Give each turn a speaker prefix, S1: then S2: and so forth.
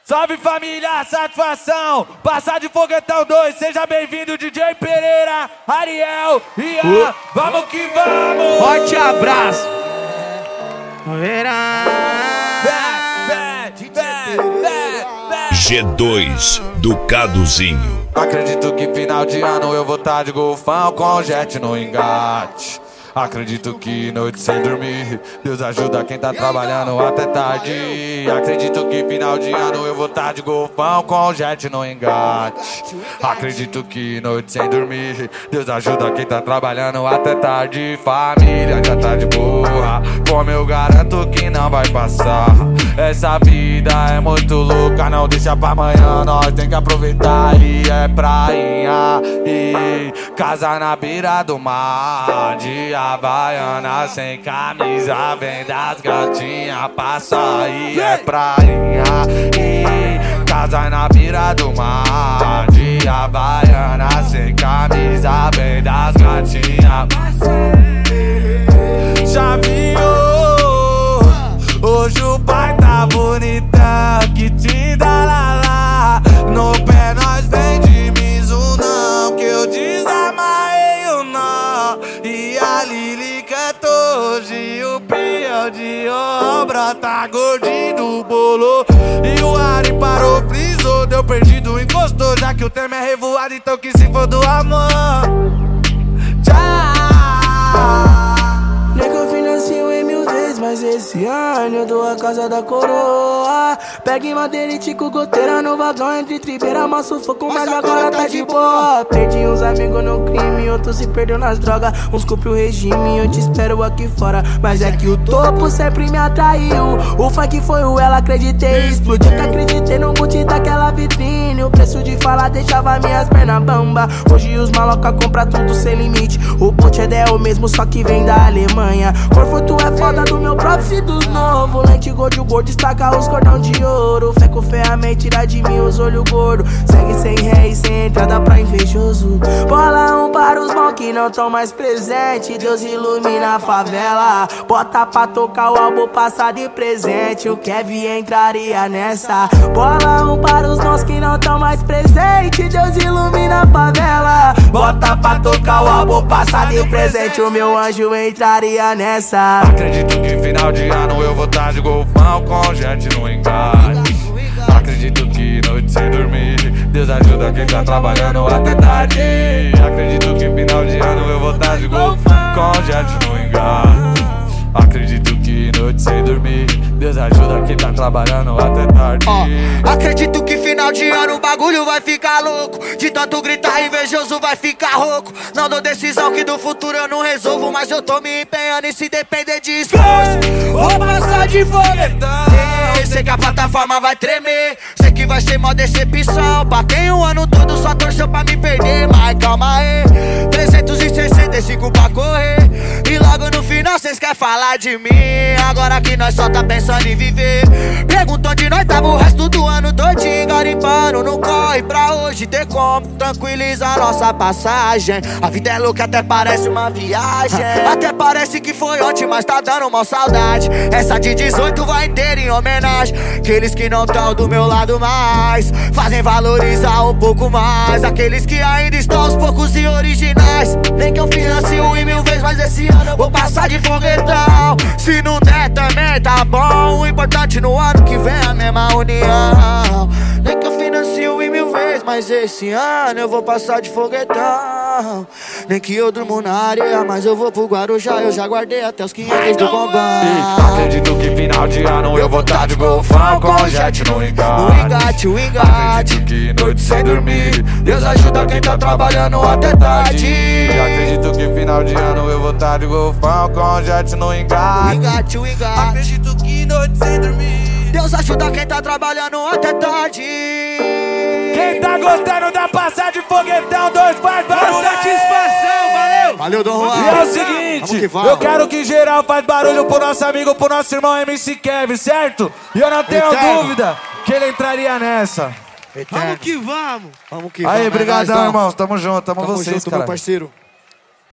S1: Salve família, satisfação! Passar de Foguetão 2, seja bem-vindo DJ Pereira, Ariel, Ian, vamos que vamos!
S2: Forte abraço!
S3: G2 do Caduzinho.
S1: Acredito que final de ano eu vou estar de golfão com o jet no engate. Acredito que noite sem dormir, Deus ajuda quem tá trabalhando até tarde. Acredito que final de ano eu vou estar de golfão com o jet no engate. Acredito que noite sem dormir, Deus ajuda quem tá trabalhando até tarde. Família já tá de boa, como eu garanto que não vai passar. Essa vida é muito louca, não deixa pra amanhã, nós tem que aproveitar. E é prainha e casa na beira do mar, de Havaiana sem camisa, vem das gatinhas passar. E é prainha e casa na beira do mar, de Havaiana sem camisa, vem das gatinhas passar. Já viu? Hoje o pai tá bonitão, que te dá lá lá. No pé nós vem de Mizunão, que eu desamarrei o nó. E a Lili cantou hoje, o Piel de obra tá gordinho do bolo. E o Ari parou, frisou, deu perdido, encostou. Já que o tema é revoado, então que se for do amor. Tchau.
S4: Mas esse ano eu dou a casa da coroa. Pegue madeira e tico goteira no vagão entre tribeira, amasso foco, mas agora tá de boa. Perdi uns amigos no crime, outros se perdeu nas drogas. Uns cumpre o regime, eu te espero aqui fora. Mas é que o topo sempre me atraiu. O funk foi o ela, acreditei, explodiu. Que acreditei no boot daquela vitrine. O preço de falar deixava minhas pernas bamba. Hoje os maloca compra tudo sem limite. O boot é o mesmo, só que vem da Alemanha. Corfoto é foda do meu prof dos novo. Lente gold, o gordo destaca os cordão de ouro. Fé com ferramenta, tira de mim os olhos gordos. Segue sem ré e sem entrada pra invejoso. Bola um para os mãos que não tão mais presente. Deus ilumina a favela. Bota pra tocar o álbum passado e presente. O Kevin entraria nessa. Bola um para os mãos que não tão mais presente. Deus ilumina a favela. Bota pra tocar o álbum passado e presente. O meu anjo entraria nessa.
S1: Acredito que final de ano eu vou estar de golfão com jet no engate. Acredito que noite sem dormir, Deus ajuda quem tá trabalhando até tarde. Acredito que final de ano eu vou estar de golfão com jet no engate. Acredito que noite sem dormir, Deus ajuda quem tá trabalhando até tarde.
S2: Acredito que final de ano o bagulho vai ficar louco. De tanto gritar invejoso vai ficar rouco. Não dou decisão que do futuro eu não resolvo, mas eu tô me empenhando e se depender de esforço vou passar de foguetão. Sei que a plataforma vai tremer, sei que vai ser mó decepção. Pra quem o ano todo só torceu pra me perder. Mas calma aí, 365 pra correr. E logo no final cês querem falar de mim. Agora que nós só tá pensando em viver. Pergunta onde nós tava o resto do ano todinho. Garimpando, não corre pra hoje ter como tranquilizar nossa passagem. A vida é louca, até parece uma viagem. Até parece que foi ontem, mas tá dando uma saudade. Essa de 18 vai inteira em homenagem. Aqueles que não tão do meu lado mais fazem valorizar um pouco mais aqueles que ainda estão aos poucos e originais. Nem que eu financio em 1000 vezes, mas esse ano eu vou passar de foguetão. Se não der também tá bom. O importante no ano que vem é a mesma união. Nem que eu financio em 1000 vezes, mas esse ano eu vou passar de foguetão. Nem que eu durmo na areia, mas eu vou pro Guarujá. Eu já guardei até os 500 do bombão.
S1: Acredito que final de ano eu vou estar de golfão com jet no engate. Acredito que noite sem dormir, Deus ajuda quem tá trabalhando até tarde. Acredito que final de ano eu vou estar de golfão com jet no engate. Acredito que noite sem dormir,
S2: Deus ajuda quem tá trabalhando até tarde.
S1: Quem tá gostando da passagem de Foguetão 2 faz barulho.
S2: Satisfação, valeu!
S5: Valeu, Dom Juan.
S1: E é o seguinte, eu quero que geral faz barulho pro nosso amigo, pro nosso irmão MC Kevin, certo? E eu não tenho dúvida que ele entraria nessa.
S5: Vamos que vamos.
S2: Vamos que
S1: Aí,
S2: vamos.
S1: brigadão, irmãos. Tamo junto, tamo vocês,
S5: junto,
S1: cara.
S5: meu parceiro.